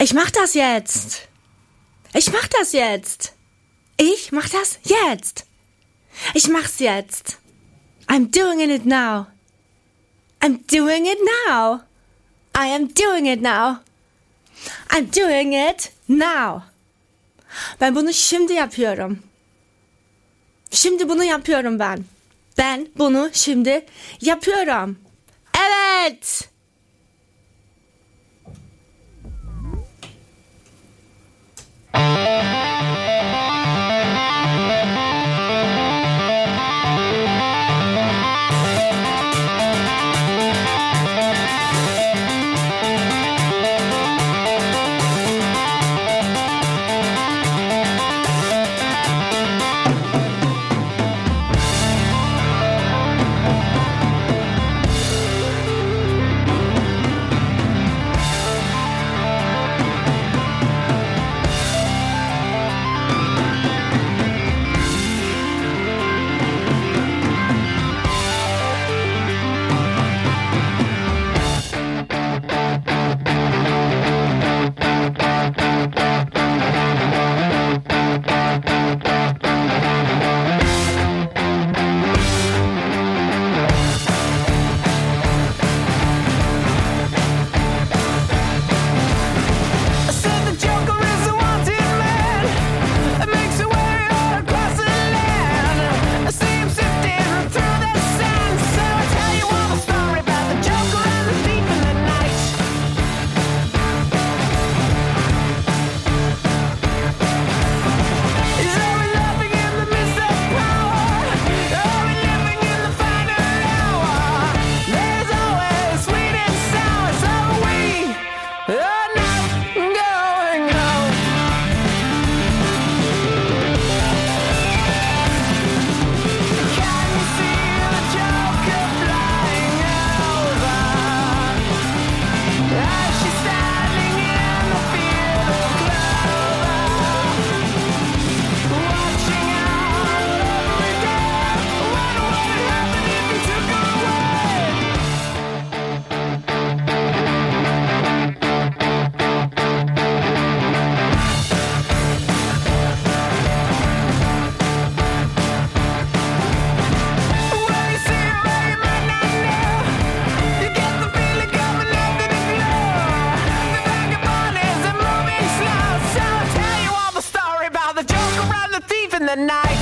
Ich mach das jetzt. Ich mach das jetzt. Ich mach das jetzt. Ich mach's jetzt. I'm doing it now. I'm doing it now. I am doing it now. I'm doing it now. Ben bunu şimdi yapıyorum. Şimdi bunu yapıyorum ben. Ben bunu şimdi yapıyorum. Evet. the night.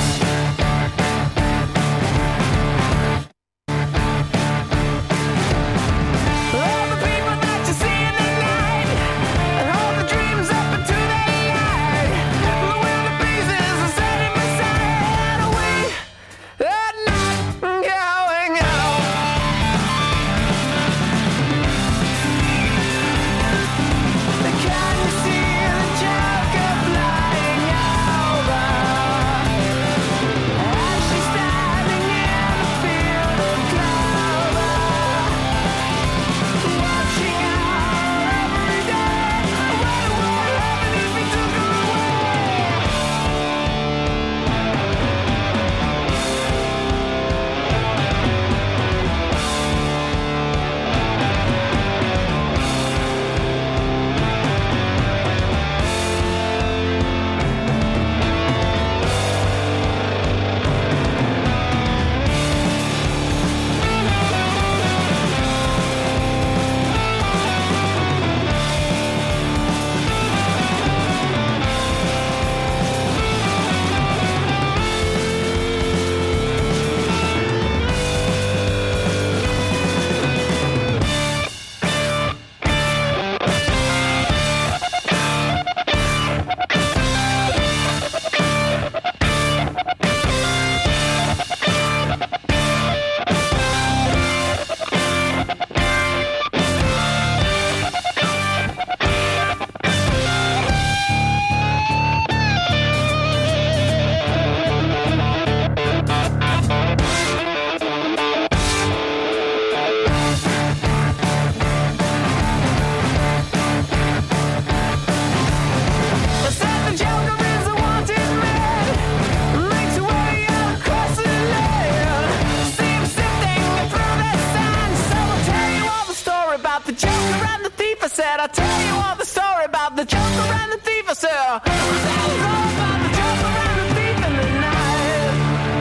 I'll tell you all the story about the joker and the thief. I said, that was all about the joker and the thief in the night.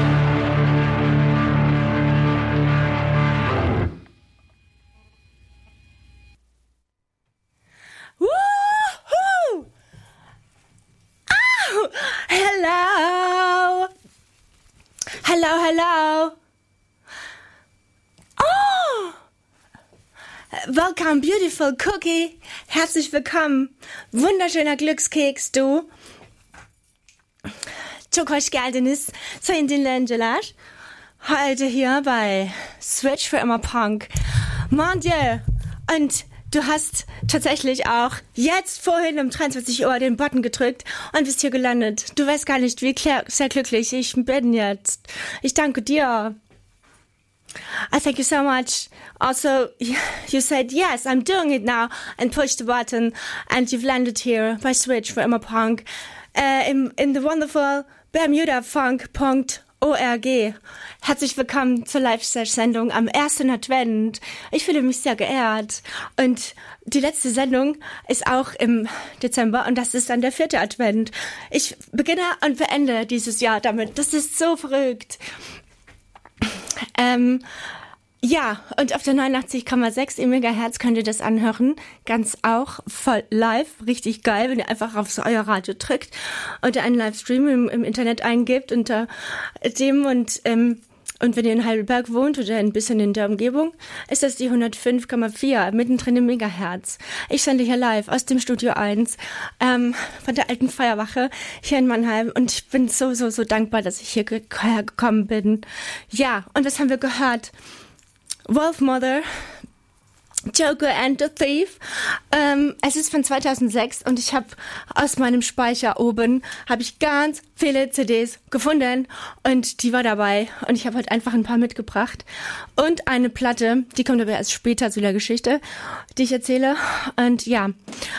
Woohoo! Oh, hello. Hello, hello. Oh. Welcome, beautiful cookie. Herzlich willkommen. Wunderschöner Glückskeks, du. Çok hoş geldiniz Sayın dinleyiciler. Heute hier bei Switch für immer Punk. Mon Dieu. Und du hast tatsächlich auch jetzt vorhin um 23 Uhr den Button gedrückt und bist hier gelandet. Du weißt gar nicht, wie sehr glücklich ich bin jetzt. Ich danke dir. I thank you so much. Also, you said, yes, I'm doing it now, and push the button, and you've landed here by Switch for Immer Punk in the wonderful bermudafunk.org. Herzlich willkommen zur Live-Sendung am 1. Advent. Ich fühle mich sehr geehrt. Und die letzte Sendung ist auch im Dezember und das ist dann der 4. Advent. Ich beginne und beende dieses Jahr damit. Das ist so verrückt. Ja, und auf der 89,6 MHz könnt ihr das anhören. Ganz auch voll live. Richtig geil, wenn ihr einfach auf so euer Radio drückt und einen Livestream im Internet eingibt unter dem und wenn ihr in Heidelberg wohnt oder ein bisschen in der Umgebung, ist das die 105,4 mittendrin im Megahertz. Ich sende hier live aus dem Studio 1 von der alten Feuerwache hier in Mannheim und ich bin so dankbar, dass ich hierher gekommen bin. Ja, und was haben wir gehört? Wolfmother, Joker and the Thief. Es ist von 2006 und ich habe aus meinem Speicher oben ganz viele CDs gefunden und die war dabei und ich habe heute einfach ein paar mitgebracht und eine Platte, die kommt aber erst später zu der Geschichte, die ich erzähle und ja,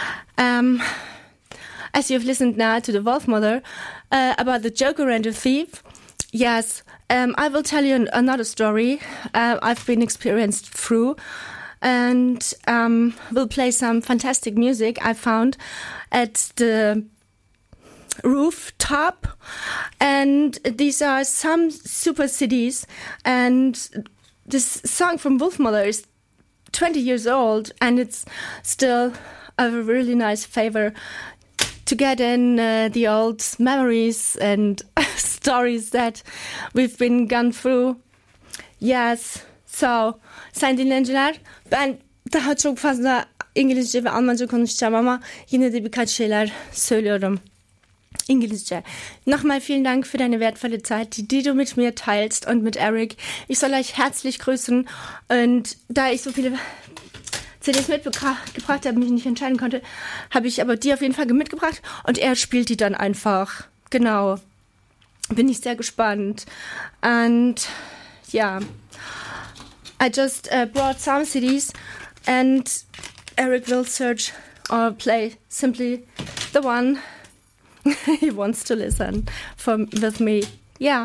as you've listened now to the Wolfmother about the Joker and the Thief, yes, I will tell you another story I've been experienced through. And we'll play some fantastic music I found at the rooftop. And these are some super CDs. And this song from Wolfmother is 20 years old, and it's still a really nice favor to get in the old memories and stories that we've been gone through. Yes. So, sayın dinleyiciler, ben daha çok fazla İngilizce ve Almanca konuşacağım ama yine de birkaç şeyler söylüyorum. Inglische. Nochmal vielen Dank für deine wertvolle Zeit, die du mit mir teilst und mit Eric. Ich soll euch herzlich grüßen und da ich so viele CDs mitgebracht habe, mich nicht entscheiden konnte, habe ich aber die auf jeden Fall mitgebracht und er spielt die dann einfach. Genau. Bin ich sehr gespannt. Und ja, I just brought some CDs and Eric will search or play simply the one he wants to listen with me. Yeah.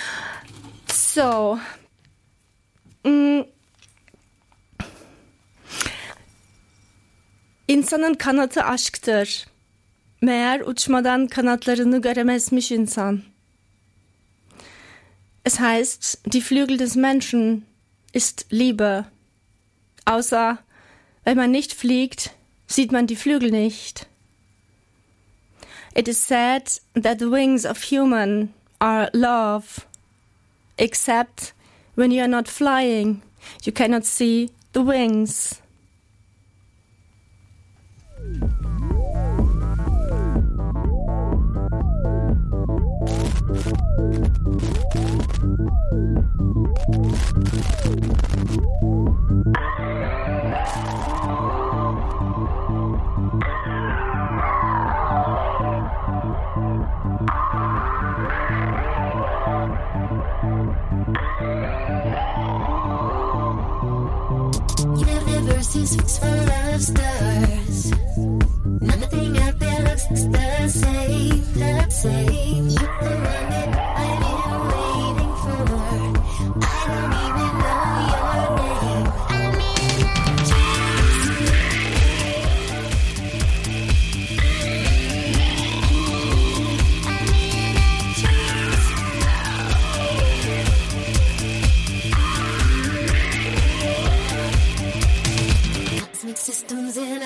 So, İnsanın kanatı aşktır. Meğer uçmadan kanatlarını göremezmiş insan. Es heißt, die Flügel des Menschen ist Liebe. Außer, wenn man nicht fliegt, sieht man die Flügel nicht. It is said that the wings of human are love. Except when you are not flying, you cannot see the wings. Universe is full of stars. Nothing out there looks the same. The same. You're the one that I've been waiting for. I don't even know your name. I'm in a dream.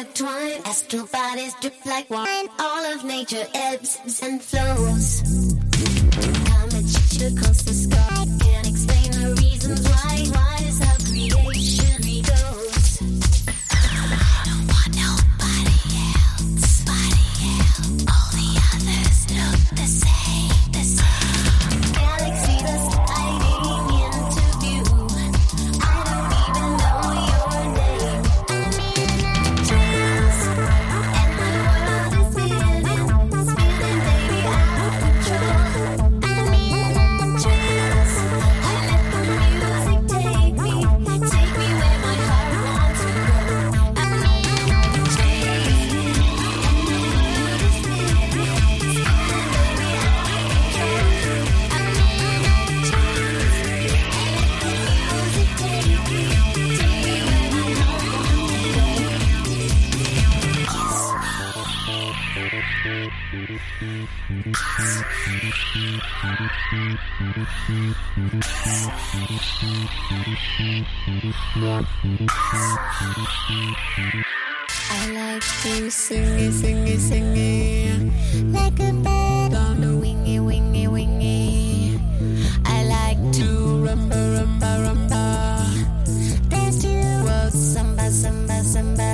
intertwine. Astral bodies drip like wine. All of nature ebbs and flows. Comet coast the sky. Can't explain the reasons why. Why is how creation goes. I don't want nobody else. All the others look the same. Galaxy that's hiding into view. I don't even know your name. I'm in a trance, and my world is feeling, baby, out of control. I'm in a trance. I let the music take me where my heart wants to go. I'm in a trance, and my world is feeling, baby, out of control. I like to sing it like a bird on a wingy. I like to rumba. Dance to the world, samba.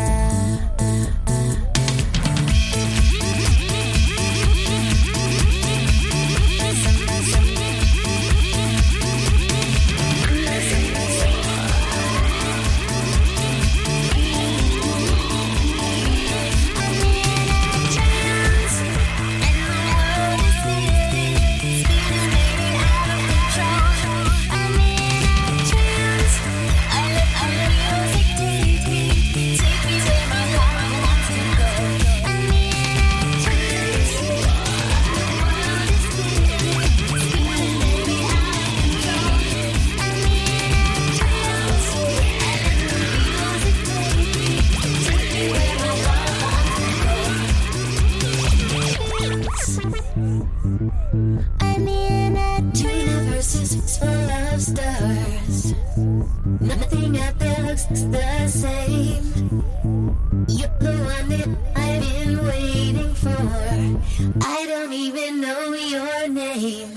I'm in a universe full of stars. Nothing out there looks the same. You're the one that I've been waiting for. I don't even know your name.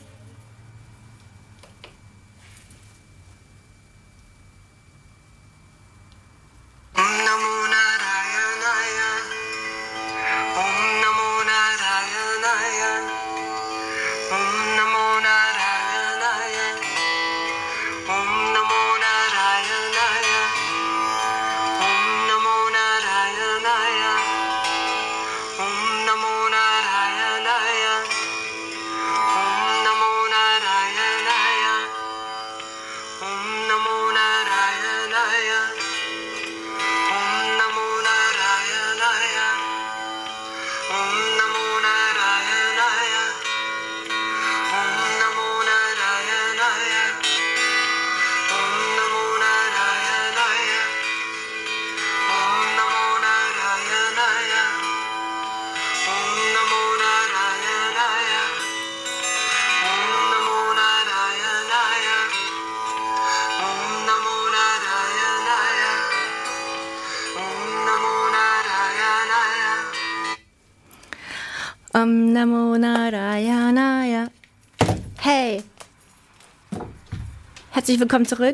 Namo Narayanaya. Hey, herzlich willkommen zurück.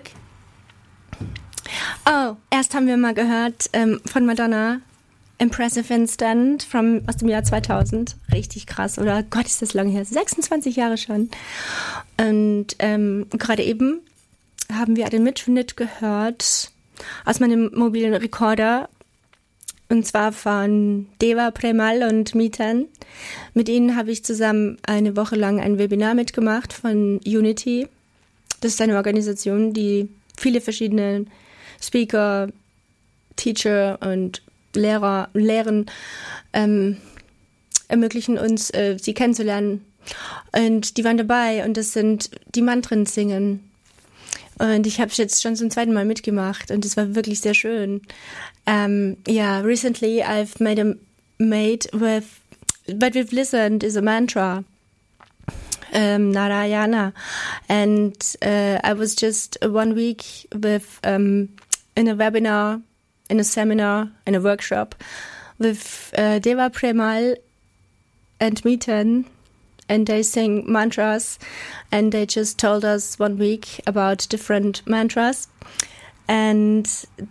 Oh, erst haben wir mal gehört von Madonna, Impressive Instant aus dem Jahr 2000. Richtig krass, oder? Gott, ist das lange her. 26 Jahre schon. Und gerade eben haben wir einen Mitschnitt gehört aus meinem mobilen Rekorder. Und zwar von Deva Premal und Mitan. Mit ihnen habe ich zusammen eine Woche lang ein Webinar mitgemacht von Unity. Das ist eine Organisation, die viele verschiedene Speaker, Teacher und Lehren ermöglichen uns, sie kennenzulernen. Und die waren dabei und das sind die Mantren singen. Und ich habe jetzt schon zum zweiten Mal mitgemacht und es war wirklich sehr schön. Recently I've made with what we've listened is a mantra, Narayana, and I was just 1 week with in a webinar in a seminar, in a workshop with Deva Premal and Miten, and they sing mantras, and they just told us 1 week about different mantras. And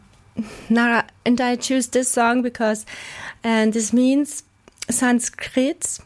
I choose this song because this means Sanskrit.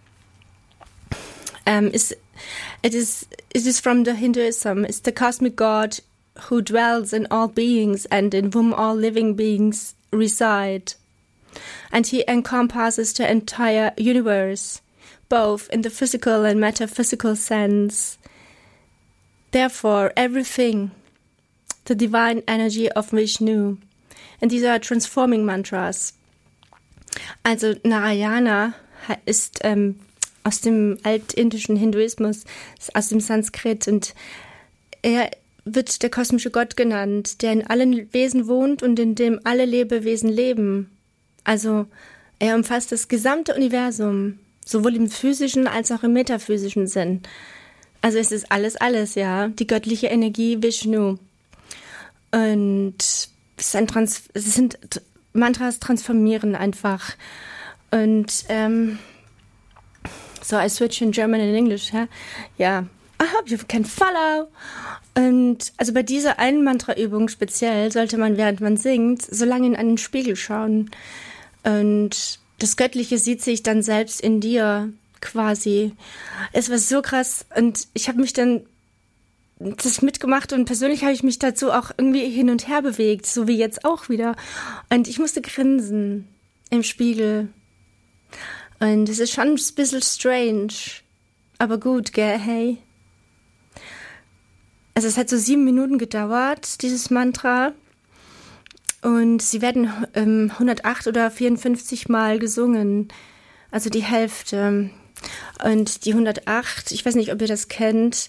It is from the Hinduism. It's the cosmic God who dwells in all beings and in whom all living beings reside. And he encompasses the entire universe, both in the physical and metaphysical sense. Therefore, everything, the divine energy of Vishnu. And these are transforming mantras. Also Narayana ist aus dem altindischen Hinduismus, aus dem Sanskrit, und er wird der kosmische Gott genannt, der in allen Wesen wohnt und in dem alle Lebewesen leben. Also er umfasst das gesamte Universum, sowohl im physischen als auch im metaphysischen Sinn. Also es ist alles, ja, die göttliche Energie Vishnu. Und Mantras transformieren einfach. Und so, I switch in German and English, ja. Ja. I hope you can follow. Und also bei dieser einen Mantra-Übung speziell sollte man, während man singt, so lange in einen Spiegel schauen. Und das Göttliche sieht sich dann selbst in dir quasi. Es war so krass. Und ich habe mich dann das mitgemacht und persönlich habe ich mich dazu auch irgendwie hin und her bewegt, so wie jetzt auch wieder. Und ich musste grinsen im Spiegel. Und es ist schon ein bisschen strange. Aber gut, gell, hey. Also es hat so 7 Minuten gedauert, dieses Mantra. Und sie werden 108 oder 54 Mal gesungen. Also die Hälfte. Und die 108, ich weiß nicht, ob ihr das kennt,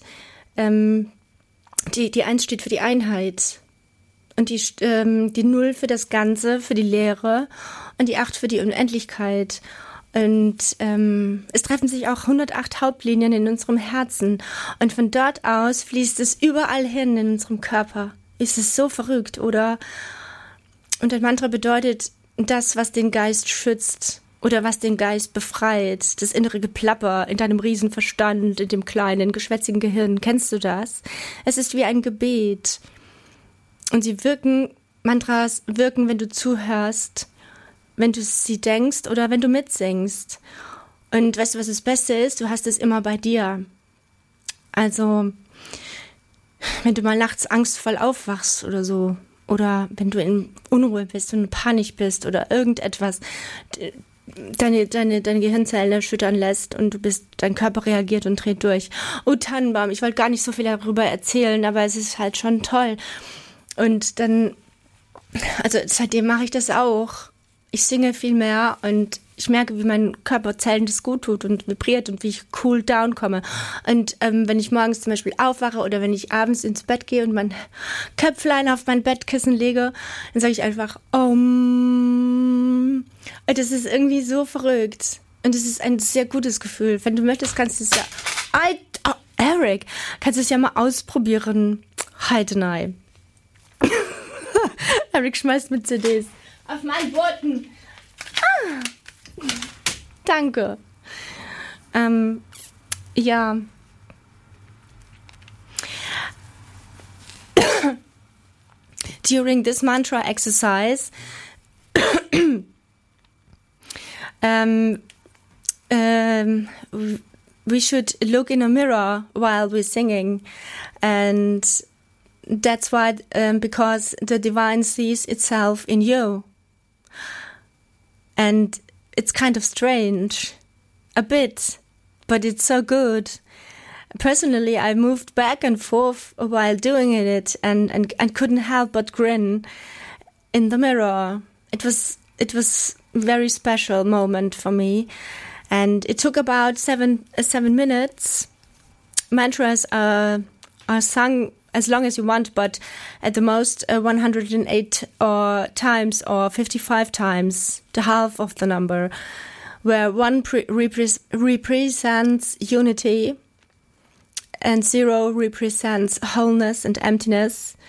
die 1 steht für die Einheit. Und die 0 für das Ganze, für die Leere. Und die 8 für die Unendlichkeit. Und es treffen sich auch 108 Hauptlinien in unserem Herzen. Und von dort aus fließt es überall hin in unserem Körper. Ist es so verrückt, oder? Und ein Mantra bedeutet das, was den Geist schützt oder was den Geist befreit. Das innere Geplapper in deinem Riesenverstand, in dem kleinen, geschwätzigen Gehirn. Kennst du das? Es ist wie ein Gebet. Und Mantras wirken, wenn du zuhörst, wenn du sie denkst oder wenn du mitsingst. Und weißt du, was das Beste ist? Du hast es immer bei dir. Also, wenn du mal nachts angstvoll aufwachst oder so, oder wenn du in Unruhe bist und in Panik bist oder irgendetwas deine Gehirnzellen erschüttern lässt und dein Körper reagiert und dreht durch. Oh, Tannenbaum, ich wollte gar nicht so viel darüber erzählen, aber es ist halt schon toll. Und dann, also seitdem mache ich das auch. Ich singe viel mehr und ich merke, wie mein Körperzellen das gut tut und vibriert und wie ich cool down komme. Und wenn ich morgens zum Beispiel aufwache oder wenn ich abends ins Bett gehe und mein Köpflein auf mein Bettkissen lege, dann sage ich einfach Om. Und das ist irgendwie so verrückt. Und es ist ein sehr gutes Gefühl. Wenn du möchtest, kannst du es ja... Eric, kannst du es ja mal ausprobieren. Heidenei. Eric schmeißt mit CDs auf meinen Boden. Danke. Ja. During this mantra exercise, we should look in a mirror while we're singing, and that's why, because the divine sees itself in you. And it's kind of strange, a bit, but it's so good. Personally, I moved back and forth while doing it and couldn't help but grin in the mirror. It was a very special moment for me. And it took about 7 minutes. Mantras are sung as long as you want, but at the most 108 times or 55 times, the half of the number, where 1 represents unity and 0 represents wholeness and emptiness,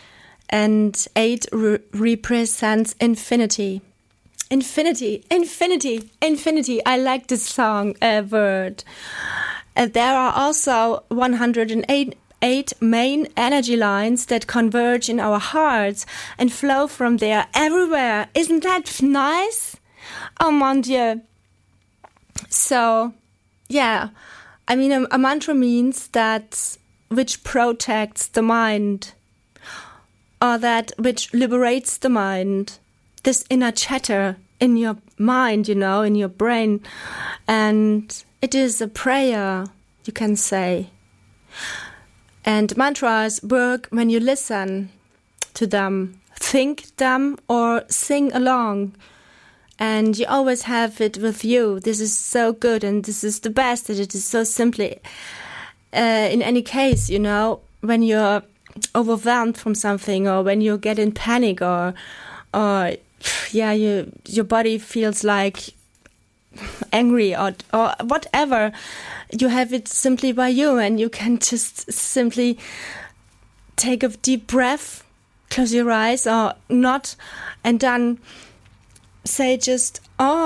and 8 represents infinity. Infinity, infinity, infinity. I like this song word. There are also 108 main energy lines that converge in our hearts and flow from there everywhere. Isn't that nice? Oh mon Dieu. So, yeah. I mean, a mantra means that which protects the mind, or that which liberates the mind. This inner chatter in your mind, you know, in your brain. And it is a prayer, you can say. And mantras work when you listen to them, think them, or sing along. And you always have it with you. This is so good, and this is the best, that it is so simply. In any case, you know, when you're overwhelmed from something, or when you get in panic, or yeah, your body feels like angry, or whatever, you have it simply by you, and you can just simply take a deep breath, close your eyes or not, and then say just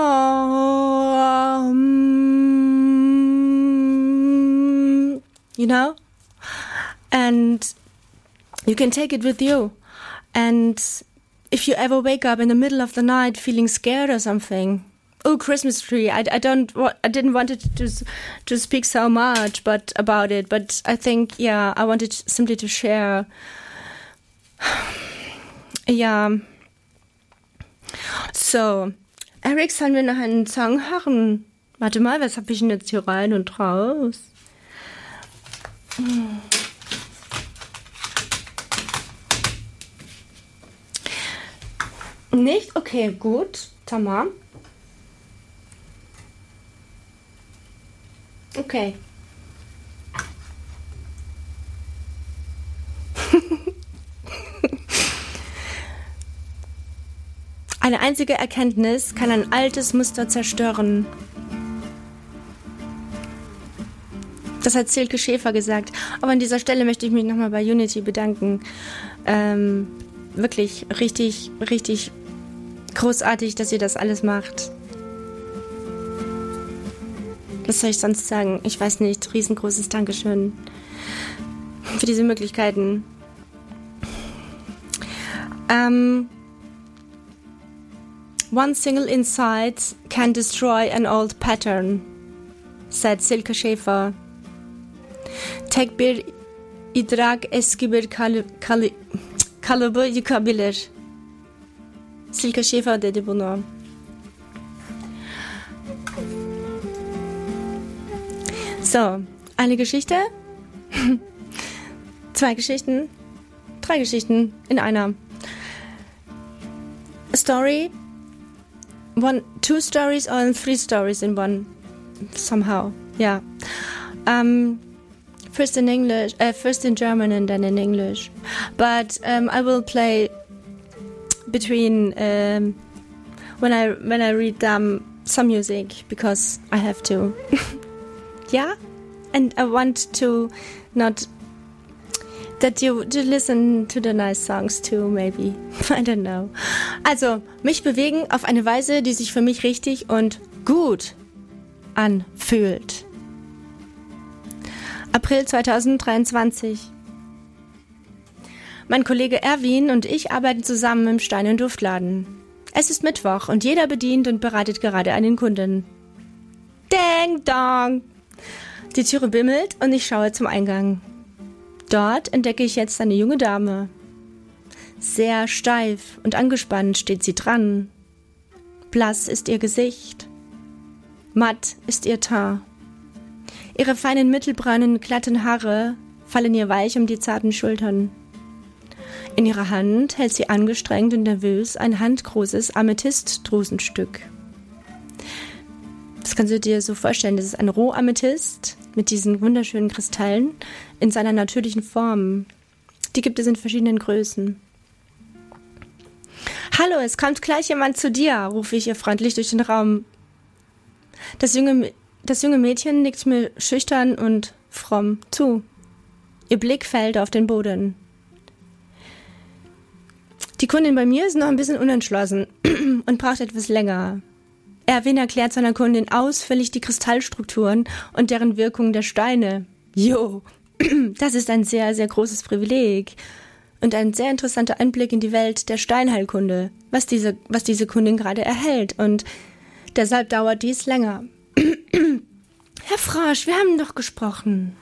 you know, and you can take it with you. And if you ever wake up in the middle of the night feeling scared or something, oh, Christmas tree, I didn't want it to speak so much about it, but I think, yeah, I wanted simply to share. Ja. So, Eric, sollen wir noch einen Song hören? Warte mal, was habe ich denn jetzt hier rein und raus? Nicht? Okay, gut. Tamam. Okay. Eine einzige Erkenntnis kann ein altes Muster zerstören. Das hat Silke Schäfer gesagt. Aber an dieser Stelle möchte ich mich nochmal bei Unity bedanken. Wirklich richtig, richtig großartig, dass ihr das alles macht. Was soll ich sonst sagen? Ich weiß nicht. Riesengroßes Dankeschön für diese Möglichkeiten. One single insight can destroy an old pattern, said Silke Schäfer. Tek bir idrak eski bir kalıbı yıkabilir. Silke Schäfer dedi bunu. So, eine Geschichte, 2 Geschichten, 3 Geschichten in einer. A story, 2 stories or 3 stories in one, somehow, yeah. First in English, first in German and then in English. But I will play between when I read them some music, because I have to. Yeah, and I want to not that you to listen to the nice songs too, maybe. I don't know. Also, mich bewegen auf eine Weise, die sich für mich richtig und gut anfühlt. April 2023. Mein Kollege Erwin und ich arbeiten zusammen im Stein- und Duftladen. Es ist Mittwoch und jeder bedient und bereitet gerade einen Kunden. Ding dong! Die Türe bimmelt und ich schaue zum Eingang. Dort entdecke ich jetzt eine junge Dame. Sehr steif und angespannt steht sie dran. Blass ist ihr Gesicht. Matt ist ihr Teint. Ihre feinen mittelbraunen, glatten Haare fallen ihr weich um die zarten Schultern. In ihrer Hand hält sie angestrengt und nervös ein handgroßes Amethyst-Drusenstück. Das kannst du dir so vorstellen, das ist ein Rohamethyst mit diesen wunderschönen Kristallen in seiner natürlichen Form. Die gibt es in verschiedenen Größen. »Hallo, es kommt gleich jemand zu dir«, rufe ich ihr freundlich durch den Raum. Das junge Mädchen nickt mir schüchtern und fromm zu. Ihr Blick fällt auf den Boden. Die Kundin bei mir ist noch ein bisschen unentschlossen und braucht etwas länger. Erwin erklärt seiner Kundin ausführlich die Kristallstrukturen und deren Wirkung der Steine. Jo, das ist ein sehr, sehr großes Privileg und ein sehr interessanter Einblick in die Welt der Steinheilkunde, was diese Kundin gerade erhält, und deshalb dauert dies länger. Herr Frosch, wir haben doch gesprochen.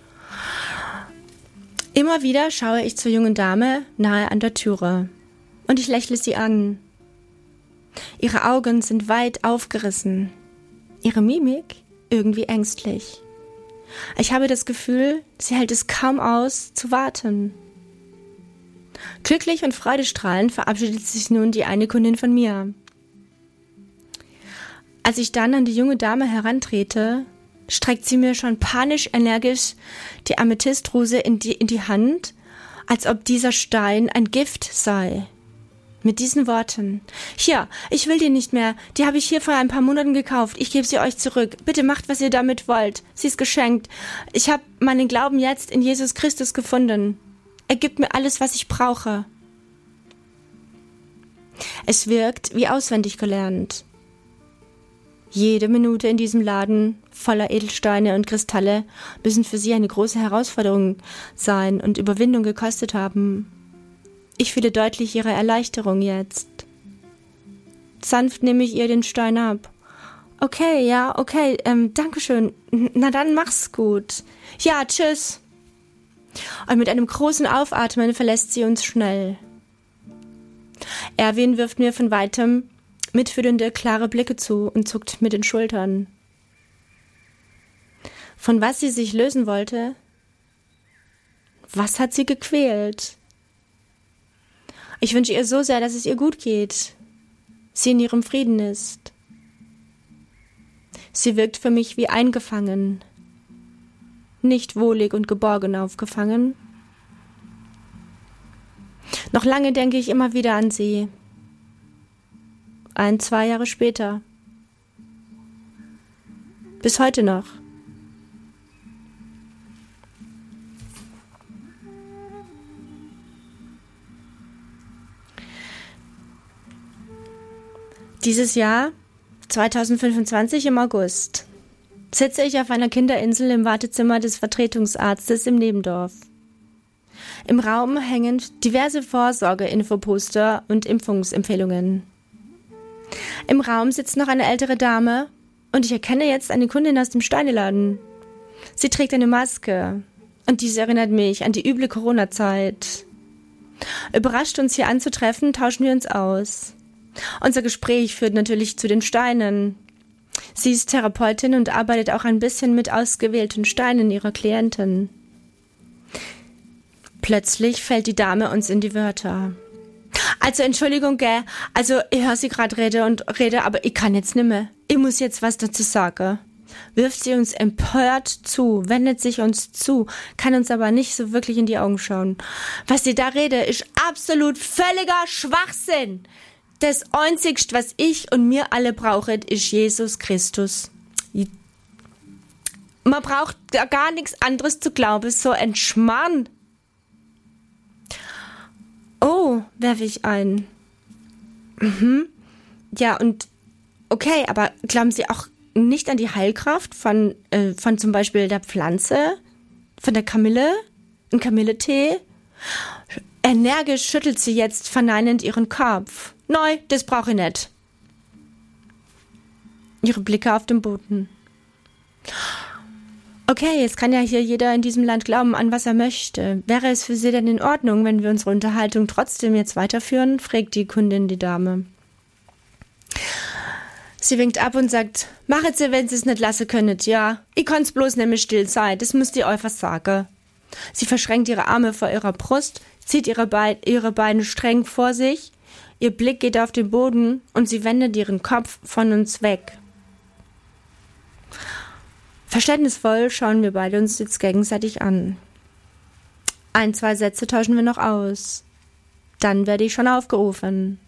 Immer wieder schaue ich zur jungen Dame nahe an der Türe und ich lächle sie an. Ihre Augen sind weit aufgerissen, ihre Mimik irgendwie ängstlich. Ich habe das Gefühl, sie hält es kaum aus, zu warten. Glücklich und freudestrahlend verabschiedet sich nun die eine Kundin von mir. Als ich dann an die junge Dame herantrete, streckt sie mir schon panisch energisch die Amethystrose in die Hand, als ob dieser Stein ein Gift sei. Mit diesen Worten: Hier, ich will die nicht mehr, die habe ich hier vor ein paar Monaten gekauft, ich gebe sie euch zurück, bitte macht, was ihr damit wollt, sie ist geschenkt. Ich habe meinen Glauben jetzt in Jesus Christus gefunden. Er gibt mir alles, was ich brauche. Es wirkt wie auswendig gelernt. Jede Minute in diesem Laden voller Edelsteine und Kristalle müssen für sie eine große Herausforderung sein und Überwindung gekostet haben. Ich fühle deutlich ihre Erleichterung jetzt. Sanft nehme ich ihr den Stein ab. Okay, dankeschön. Na dann mach's gut. Ja, tschüss. Und mit einem großen Aufatmen verlässt sie uns schnell. Erwin wirft mir von weitem mitfühlende, klare Blicke zu und zuckt mit den Schultern. Von was sie sich lösen wollte? Was hat sie gequält? Ich wünsche ihr so sehr, dass es ihr gut geht, sie in ihrem Frieden ist. Sie wirkt für mich wie eingefangen, nicht wohlig und geborgen aufgefangen. Noch lange denke ich immer wieder an sie. 1-2 Jahre später. Bis heute noch. Dieses Jahr, 2025 im August, sitze ich auf einer Kinderinsel im Wartezimmer des Vertretungsarztes im Nebendorf. Im Raum hängen diverse Vorsorge-Infoposter und Impfungsempfehlungen. Im Raum sitzt noch eine ältere Dame und ich erkenne jetzt eine Kundin aus dem Steineladen. Sie trägt eine Maske und dies erinnert mich an die üble Corona-Zeit. Überrascht, uns hier anzutreffen, tauschen wir uns aus. Unser Gespräch führt natürlich zu den Steinen. Sie ist Therapeutin und arbeitet auch ein bisschen mit ausgewählten Steinen ihrer Klienten. Plötzlich fällt die Dame uns in die Wörter. Also Entschuldigung, gell, also ich höre sie gerade rede, aber ich kann jetzt nimmer. Ich muss jetzt was dazu sagen. Wirft sie uns empört zu, wendet sich uns zu, kann uns aber nicht so wirklich in die Augen schauen. Was sie da rede, ist absolut völliger Schwachsinn. Das Einzigste, was ich und mir alle brauchen, ist Jesus Christus. Man braucht gar nichts anderes zu glauben, so ein Schmarrn. Oh, werfe ich ein. Ja, und okay, aber glauben Sie auch nicht an die Heilkraft von zum Beispiel der Pflanze, von der Kamille, ein Kamilletee? Energisch schüttelt sie jetzt verneinend ihren Kopf. Nein, das brauche ich nicht. Ihre Blicke auf den Boden. Okay, es kann ja hier jeder in diesem Land glauben, an was er möchte. Wäre es für Sie denn in Ordnung, wenn wir unsere Unterhaltung trotzdem jetzt weiterführen? Fragt die Kundin die Dame. Sie winkt ab und sagt, machet Sie, wenn Sie es nicht lassen könnet, ja. Ich kann's bloß nämlich still sein, das müsst ihr euch was sagen. Sie verschränkt ihre Arme vor ihrer Brust, zieht ihre Beine streng vor sich, ihr Blick geht auf den Boden und sie wendet ihren Kopf von uns weg. Verständnisvoll schauen wir beide uns jetzt gegenseitig an. 1-2 Sätze tauschen wir noch aus. Dann werde ich schon aufgerufen.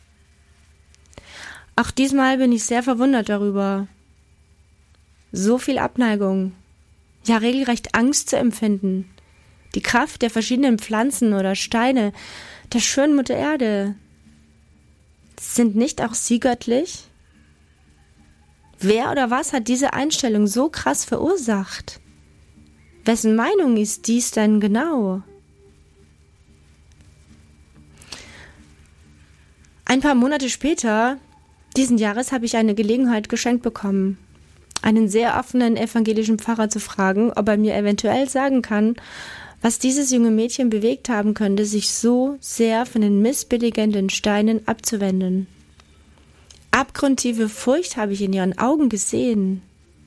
Auch diesmal bin ich sehr verwundert darüber. So viel Abneigung, ja regelrecht Angst zu empfinden. Die Kraft der verschiedenen Pflanzen oder Steine, der schönen Mutter Erde. Sind nicht auch sie göttlich? Wer oder was hat diese Einstellung so krass verursacht? Wessen Meinung ist dies denn genau? Ein paar Monate später, diesen Jahres, habe ich eine Gelegenheit geschenkt bekommen, einen sehr offenen evangelischen Pfarrer zu fragen, ob er mir eventuell sagen kann, was dieses junge Mädchen bewegt haben könnte, sich so sehr von den missbilligenden Steinen abzuwenden. Abgrundtiefe Furcht habe ich in ihren Augen gesehen.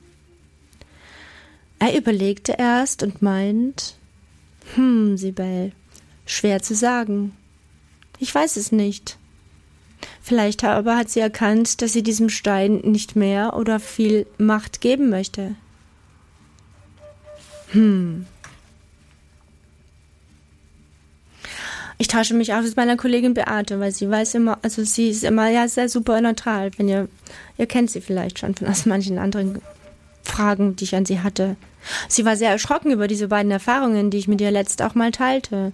Er überlegte erst und meint, Sibel, schwer zu sagen. Ich weiß es nicht. Vielleicht aber hat sie erkannt, dass sie diesem Stein nicht mehr oder viel Macht geben möchte. Ich tausche mich auch mit meiner Kollegin Beate, weil sie weiß immer, also sie ist immer ja sehr super neutral. Wenn ihr kennt sie vielleicht schon von aus manchen anderen Fragen, die ich an sie hatte. Sie war sehr erschrocken über diese beiden Erfahrungen, die ich mit ihr letzt auch mal teilte.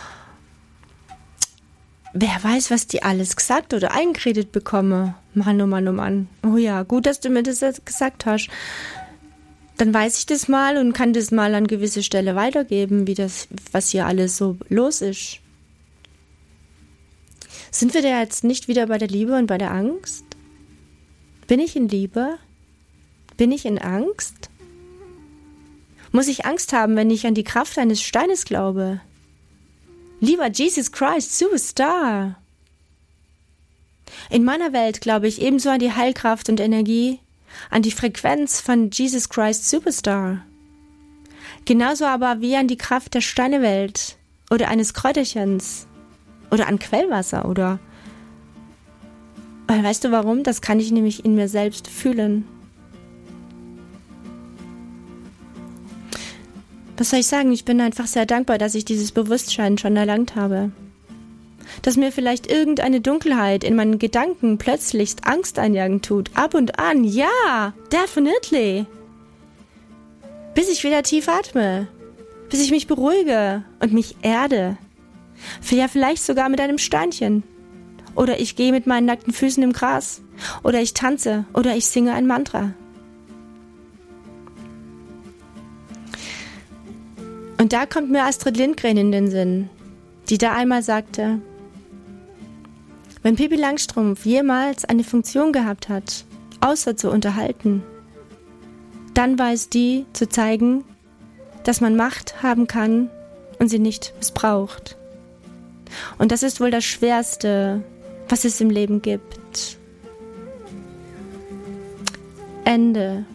Wer weiß, was die alles gesagt oder eingeredet bekomme. Mann, oh Mann, oh Mann. Oh ja, gut, dass du mir das jetzt gesagt hast. Dann weiß ich das mal und kann das mal an gewisse Stelle weitergeben, was hier alles so los ist. Sind wir da jetzt nicht wieder bei der Liebe und bei der Angst? Bin ich in Liebe? Bin ich in Angst? Muss ich Angst haben, wenn ich an die Kraft eines Steines glaube? Lieber Jesus Christ, Superstar! In meiner Welt glaube ich ebenso an die Heilkraft und Energie, an die Frequenz von Jesus Christ Superstar. Genauso aber wie an die Kraft der Steinewelt oder eines Kräuterchens oder an Quellwasser oder... Weil weißt du warum? Das kann ich nämlich in mir selbst fühlen. Was soll ich sagen? Ich bin einfach sehr dankbar, dass ich dieses Bewusstsein schon erlangt habe. Dass mir vielleicht irgendeine Dunkelheit in meinen Gedanken plötzlich Angst einjagen tut. Ab und an, ja, definitely. Bis ich wieder tief atme. Bis ich mich beruhige und mich erde. Ja, vielleicht sogar mit einem Steinchen. Oder ich gehe mit meinen nackten Füßen im Gras. Oder ich tanze. Oder ich singe ein Mantra. Und da kommt mir Astrid Lindgren in den Sinn, die da einmal sagte, wenn Pippi Langstrumpf jemals eine Funktion gehabt hat, außer zu unterhalten, dann war es die, zu zeigen, dass man Macht haben kann und sie nicht missbraucht. Und das ist wohl das Schwerste, was es im Leben gibt. Ende.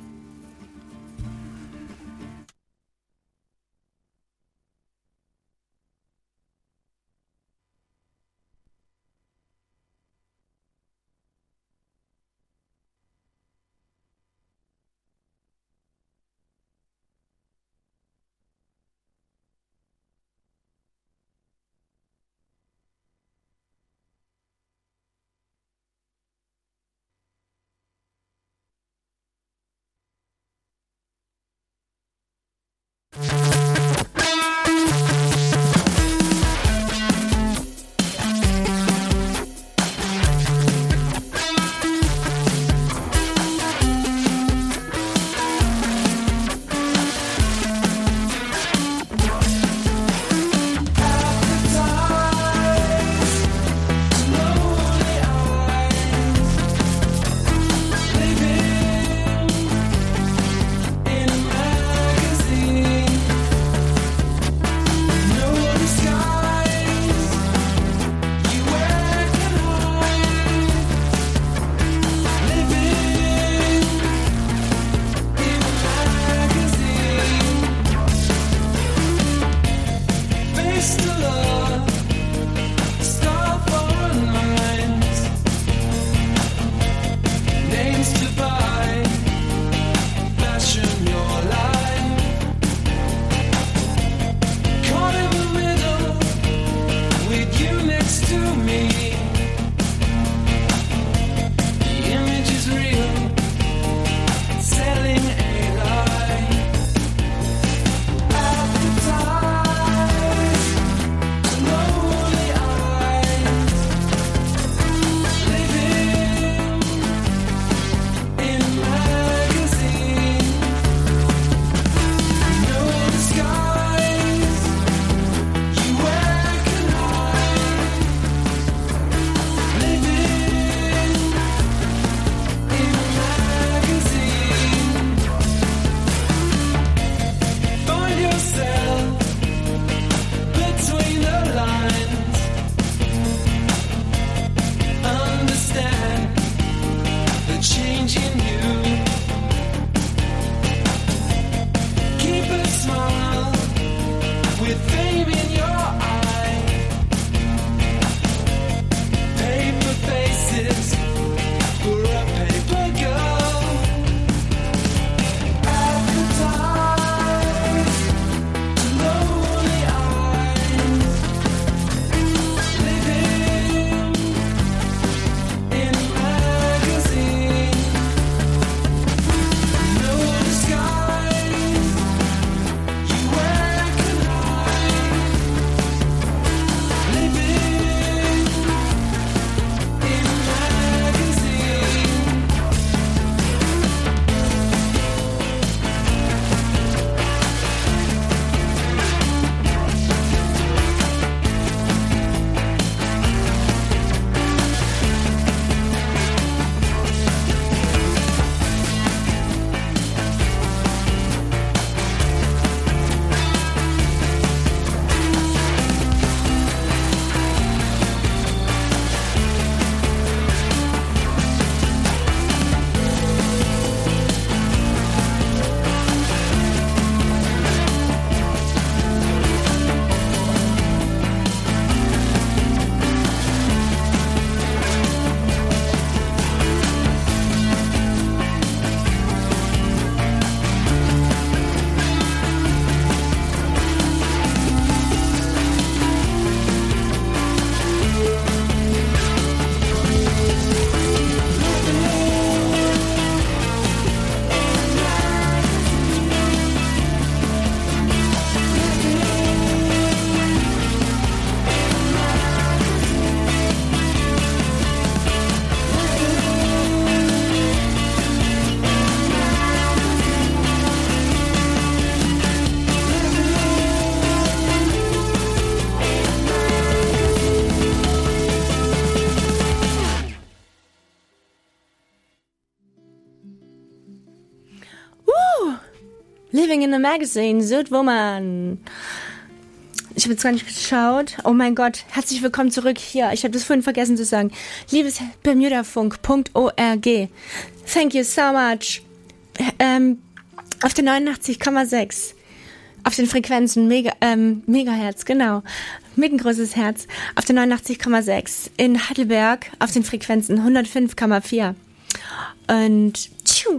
Living in a Magazine, Südwoman. Ich habe jetzt gar nicht geschaut. Oh mein Gott, herzlich willkommen zurück hier. Ich habe das vorhin vergessen zu sagen. Liebes Bermudafunk.org. Thank you so much. Auf der 89,6. Auf den Frequenzen Megahertz, genau. Mit ein großes Herz. Auf der 89,6. In Heidelberg auf den Frequenzen 105,4. Und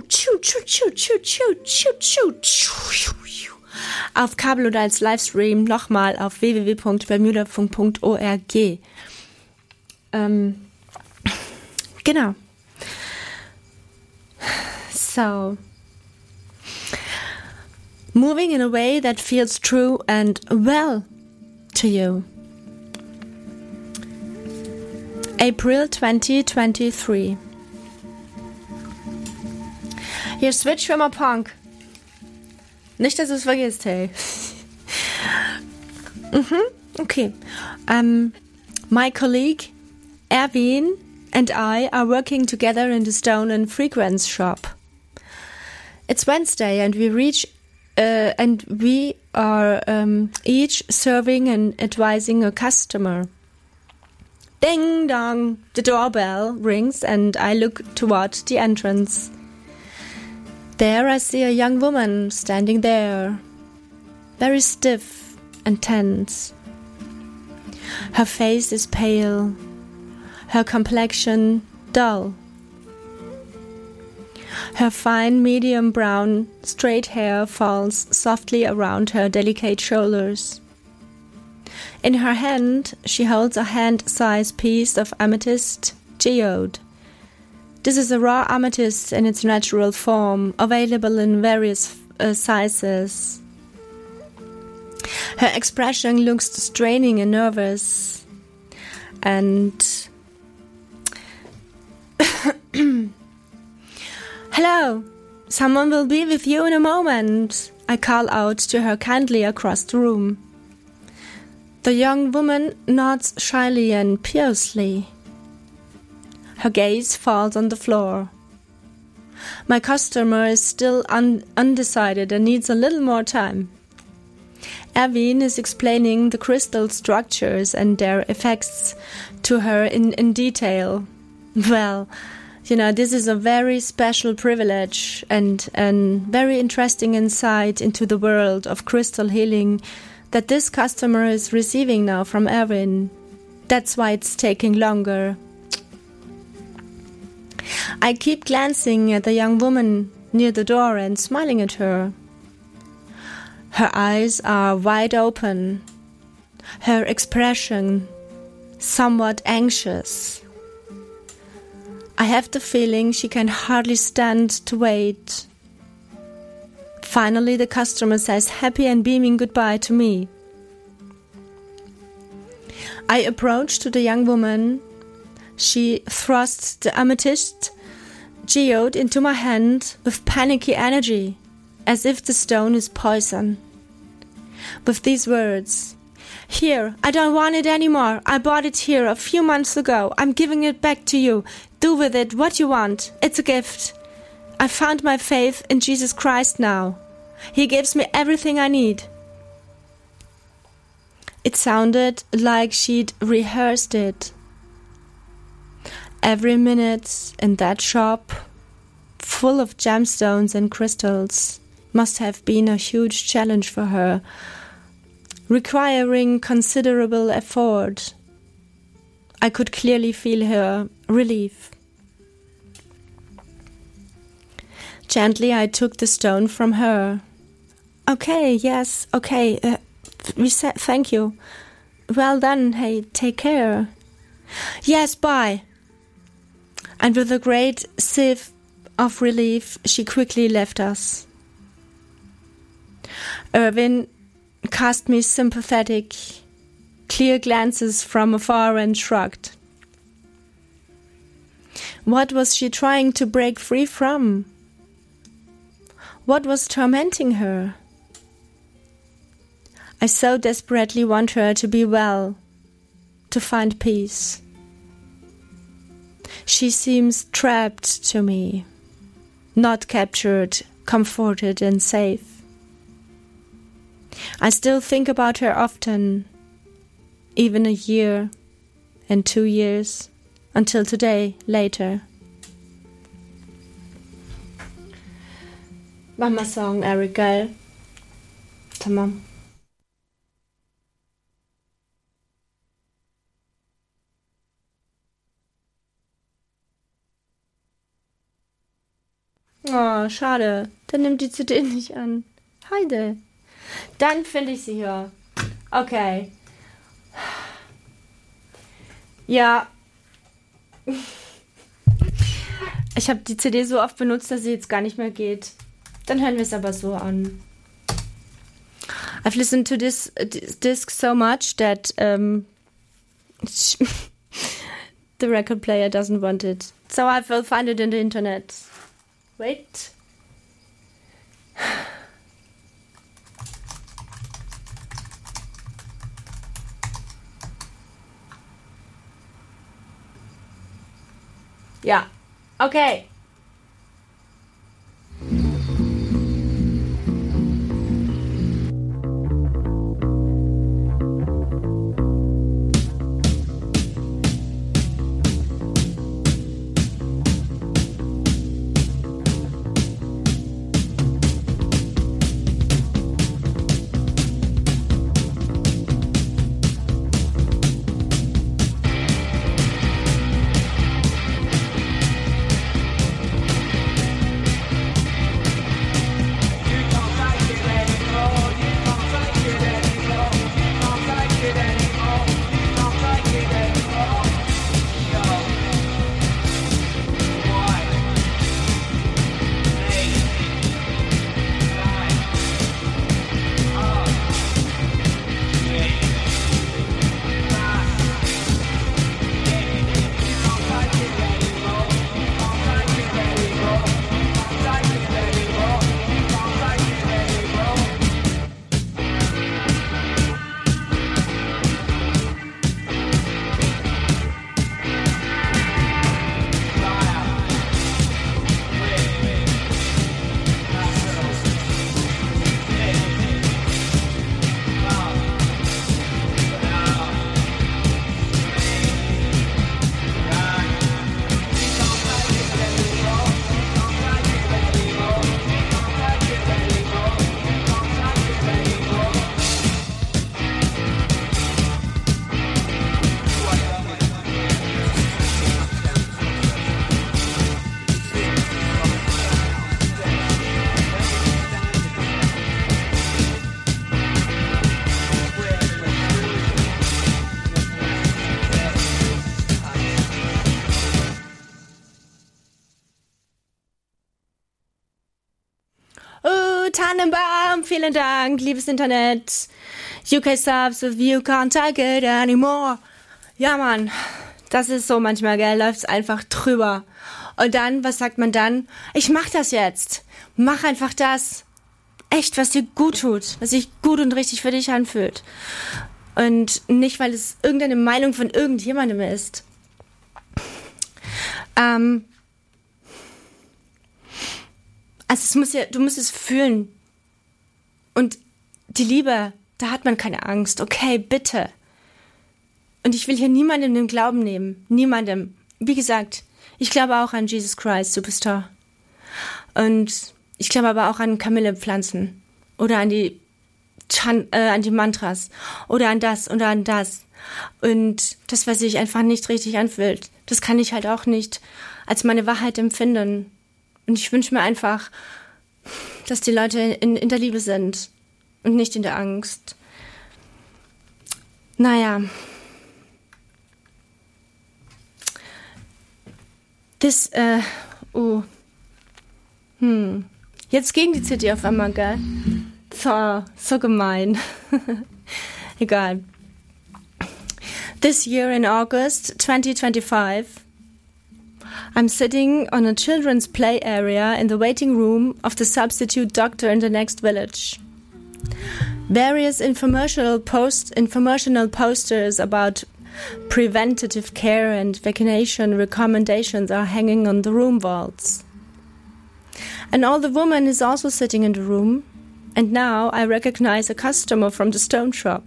auf Kabel oder als Livestream nochmal auf www.bermudafunk.org. Genau. So. Moving in a way that feels true and well to you. April 2023. Hier switch für mal Punk. Nicht, dass du es vergisst, hey. Okay. My colleague Erwin and I are working together in the Stone and Frequenz shop. It's Wednesday and we are each serving and advising a customer. Ding dong, the doorbell rings and I look toward the entrance. There I see a young woman standing there, very stiff and tense. Her face is pale, her complexion dull. Her fine medium brown straight hair falls softly around her delicate shoulders. In her hand she holds a hand-sized piece of amethyst geode. This is a raw amethyst in its natural form, available in various sizes. Her expression looks straining and nervous. And hello, someone will be with you in a moment. I call out to her kindly across the room. The young woman nods shyly and piously. Her gaze falls on the floor. My customer is still undecided and needs a little more time. Erwin is explaining the crystal structures and their effects to her in detail. Well, you know, this is a very special privilege and very interesting insight into the world of crystal healing that this customer is receiving now from Erwin. That's why it's taking longer. I keep glancing at the young woman near the door and smiling at her. Her eyes are wide open, her expression somewhat anxious. I have the feeling she can hardly stand to wait. Finally, the customer says happy and beaming goodbye to me. I approach to the young woman. She thrusts the amethyst geode into my hand with panicky energy, as if the stone is poison. With these words, "Here, I don't want it anymore. I bought it here a few months ago. I'm giving it back to you. Do with it what you want. It's a gift. I found my faith in Jesus Christ now. He gives me everything I need." It sounded like she'd rehearsed it. Every minute in that shop, full of gemstones and crystals, must have been a huge challenge for her, requiring considerable effort. I could clearly feel her relief. Gently I took the stone from her. "Okay, yes, okay, we said thank you. Well done, hey, take care." "Yes, bye." And with a great sigh of relief, she quickly left us. Erwin cast me sympathetic, clear glances from afar and shrugged. What was she trying to break free from? What was tormenting her? I so desperately want her to be well, to find peace. She seems trapped to me, not captured, comforted and safe. I still think about her often, even a year and 2 years, until today, later. Mach mal Song, Eric, geil. Tamam. Oh, schade. Dann nimmt die CD nicht an. Heide. Dann finde ich sie hier. Okay. Ja. Ich habe die CD so oft benutzt, dass sie jetzt gar nicht mehr geht. Dann hören wir es aber so an. I've listened to this disc so much that the record player doesn't want it. So I will find it in the internet. Wait. Ja, okay. Tannenbaum, vielen Dank, liebes Internet. UK Subs, if you can't take it anymore. Ja, Mann, das ist so manchmal, gell, läuft's einfach drüber. Und dann, was sagt man dann? Ich mach das jetzt. Mach einfach das. Echt, was dir gut tut, was sich gut und richtig für dich anfühlt. Und nicht, weil es irgendeine Meinung von irgendjemandem ist. Also du musst es fühlen. Und die Liebe, da hat man keine Angst. Okay, bitte. Und ich will hier niemandem den Glauben nehmen. Niemandem. Wie gesagt, ich glaube auch an Jesus Christ, Superstar. Und ich glaube aber auch an Kamillepflanzen. Oder an die Mantras. Oder an das oder an das. Und das, was sich einfach nicht richtig anfühlt, das kann ich halt auch nicht als meine Wahrheit empfinden. Und ich wünsche mir einfach, dass die Leute in der Liebe sind und nicht in der Angst. Naja. Jetzt gegen die CD auf einmal, gell? So gemein. Egal. This year in August 2025, I'm sitting on a children's play area in the waiting room of the substitute doctor in the next village. Various informational posters about preventative care and vaccination recommendations are hanging on the room walls. An older woman is also sitting in the room, And now I recognize a customer from the stone shop.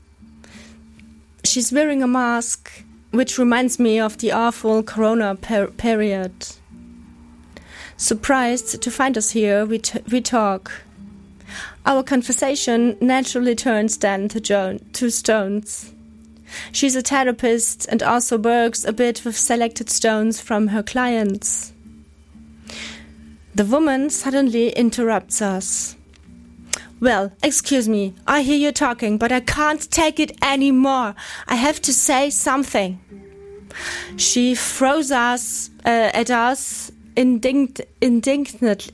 She's wearing a mask, which reminds me of the awful corona period. Surprised to find us here, we talk. Our conversation naturally turns then to stones. She's a therapist and also works a bit with selected stones from her clients. The woman suddenly interrupts us. Well, excuse me, I hear you talking, but I can't take it anymore. I have to say something. She throws at us indignantly.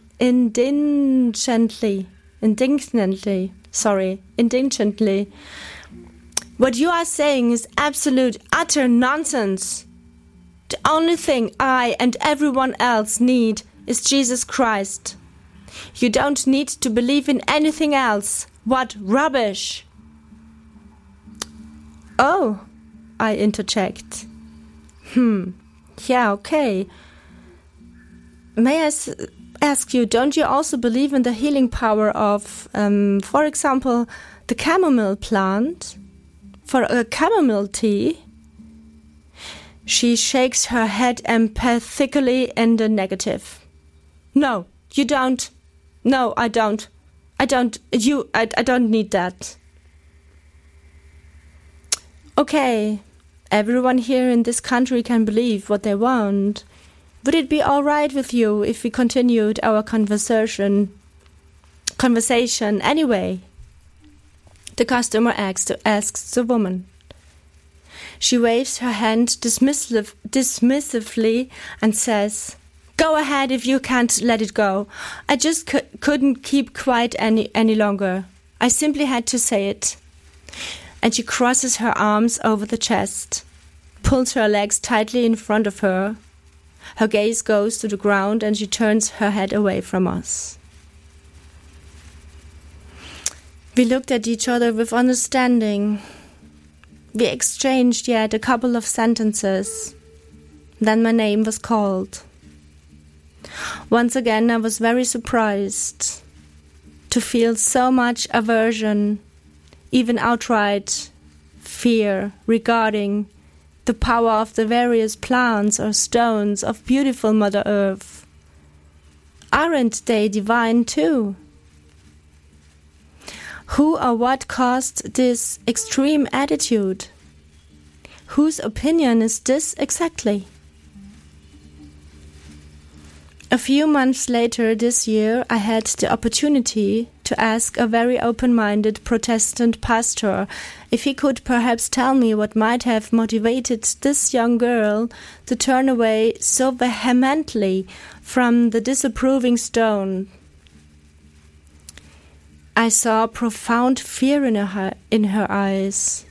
What you are saying is absolute, utter nonsense. The only thing I and everyone else need is Jesus Christ. You don't need to believe in anything else. What rubbish! Oh, I interject. Yeah, okay. May I ask you, don't you also believe in the healing power of, for example, the chamomile plant? For a chamomile tea? She shakes her head emphatically in the negative. No, you don't. No, I don't. I don't need that. Okay, everyone here in this country can believe what they want. Would it be all right with you if we continued our conversation anyway? The customer asks the woman. She waves her hand dismissively and says, "Go ahead if you can't let it go. I just couldn't keep quiet any longer. I simply had to say it." And she crosses her arms over the chest, pulls her legs tightly in front of her. Her gaze goes to the ground and she turns her head away from us. We looked at each other with understanding. We exchanged yet a couple of sentences. Then my name was called. Once again I was very surprised to feel so much aversion, even outright fear regarding the power of the various plants or stones of beautiful Mother Earth. Aren't they divine too? Who or what caused this extreme attitude? Whose opinion is this exactly? A few months later this year, I had the opportunity to ask a very open-minded Protestant pastor if he could perhaps tell me what might have motivated this young girl to turn away so vehemently from the disapproving stone. I saw profound fear in her eyes.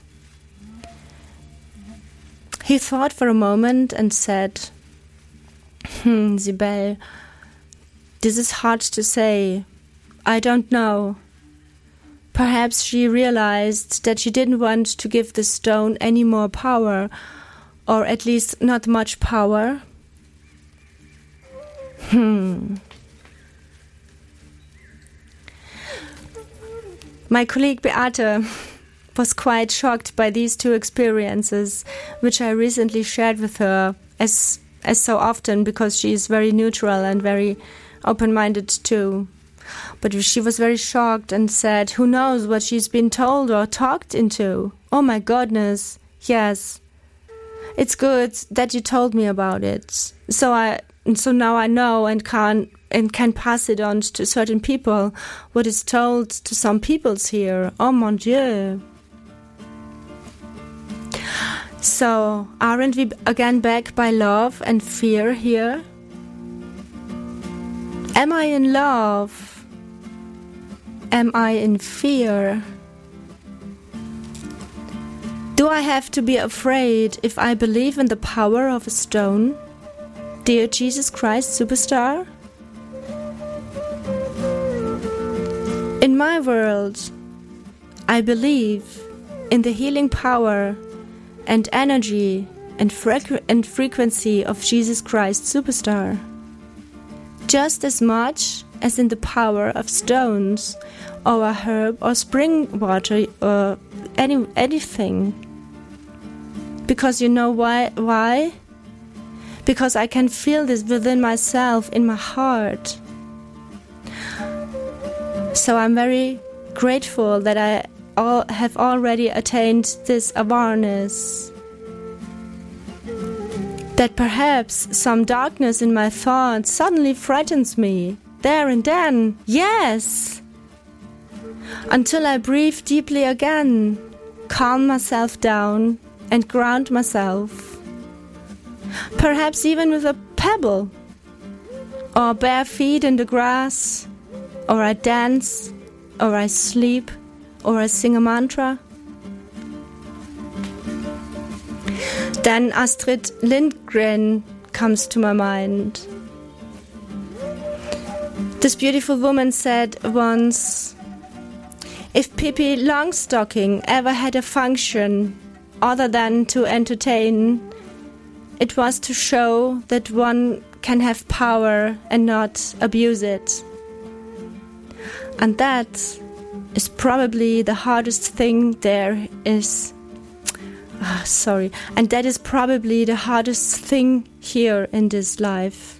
He thought for a moment and said, Sibel, this is hard to say. I don't know. Perhaps she realized that she didn't want to give the stone any more power, or at least not much power. My colleague Beate was quite shocked by these two experiences, which I recently shared with her, as so often, because she is very neutral and very open-minded too. But she was very shocked and said, who knows what she's been told or talked into? Oh my goodness, yes. It's good that you told me about it. So now I know and can pass it on to certain people what is told to some peoples here. Oh mon Dieu. So, aren't we again back by love and fear here? Am I in love? Am I in fear? Do I have to be afraid if I believe in the power of a stone? Dear Jesus Christ Superstar? In my world, I believe in the healing power and energy and frequency of Jesus Christ Superstar, just as much as in the power of stones, or a herb, or spring water, or anything. Because you know why? Why? Because I can feel this within myself, in my heart. So I'm very grateful that I have already attained this awareness. That perhaps some darkness in my thoughts suddenly frightens me, there and then, yes! Until I breathe deeply again, calm myself down, and ground myself. Perhaps even with a pebble, or bare feet in the grass, or I dance, or I sleep, or I sing a mantra. Then Astrid Lindgren comes to my mind. This beautiful woman said once, if Pippi Longstocking ever had a function other than to entertain, it was to show that one can have power and not abuse it. And that is probably the hardest thing there is. And that is probably the hardest thing here in this life.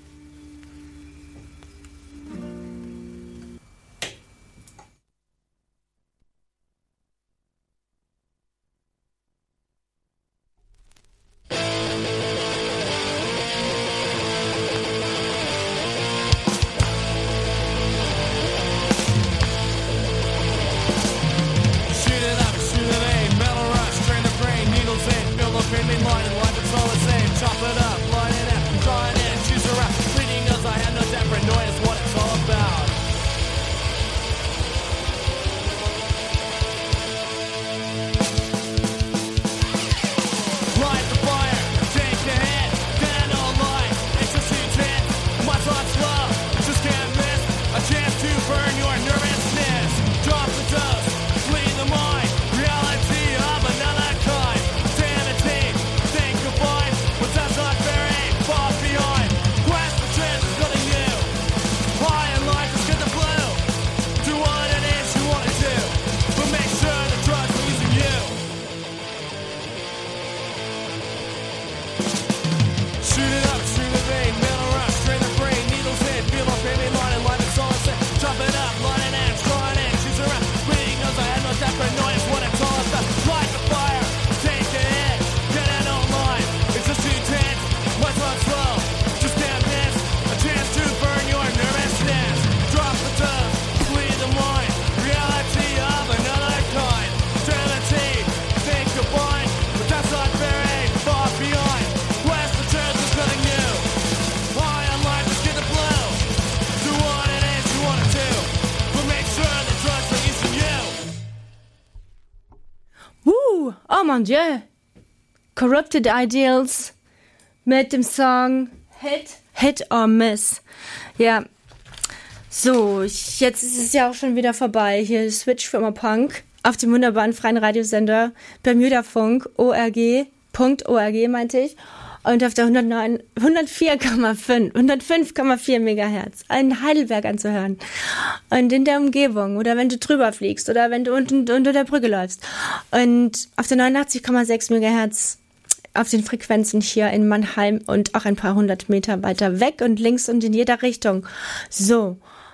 Oh mon Dieu! Corrupted Ideals mit dem Song Hit or Miss. Ja, so, jetzt ist es ja auch schon wieder vorbei. Hier Switch für immer Punk auf dem wunderbaren freien Radiosender Bermudafunk, org meinte ich. Und auf der 105,4 Megahertz in Heidelberg anzuhören. Und in der Umgebung oder wenn du drüber fliegst oder wenn du unter der Brücke läufst. Und auf der 89,6 Megahertz auf den Frequenzen hier in Mannheim und auch ein paar hundert Meter weiter weg und links und in jeder Richtung. So.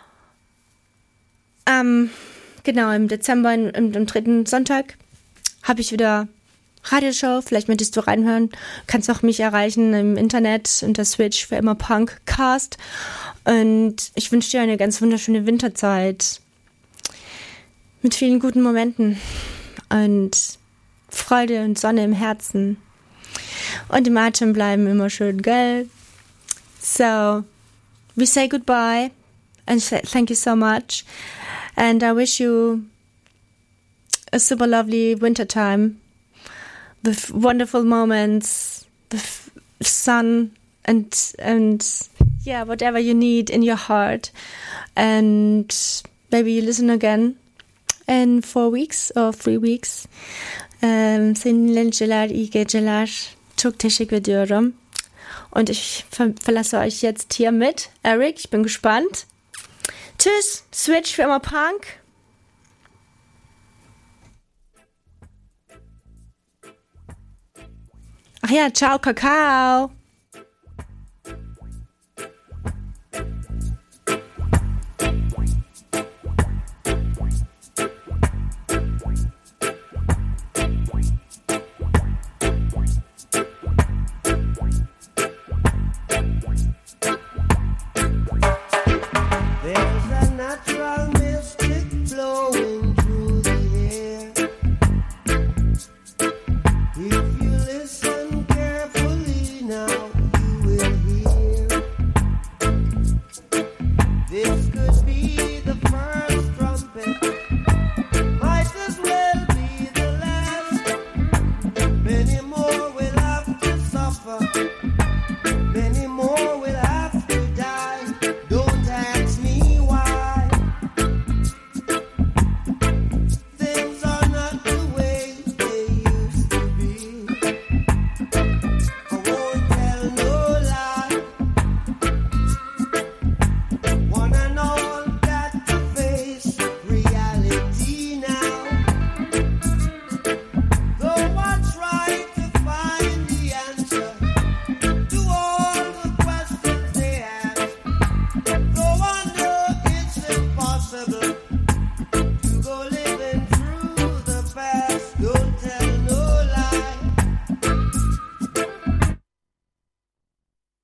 Genau, im Dezember, am 3. Sonntag, habe ich wieder Radioshow, vielleicht möchtest du reinhören, kannst auch mich erreichen im Internet unter Switch für immer Punkcast und ich wünsche dir eine ganz wunderschöne Winterzeit mit vielen guten Momenten und Freude und Sonne im Herzen und im Atem bleiben immer schön, gell? So, we say goodbye and thank you so much and I wish you a super lovely winter time with wonderful moments, with sun and yeah, whatever you need in your heart. And maybe you listen again in 4 weeks or 3 weeks. Seninle iyi geceler. Çok teşekkür ediyorum. Und ich verlasse euch jetzt hier mit Eric. Ich bin gespannt. Tschüss, Switch für immer Punk. Ach ja, ciao, Kakao.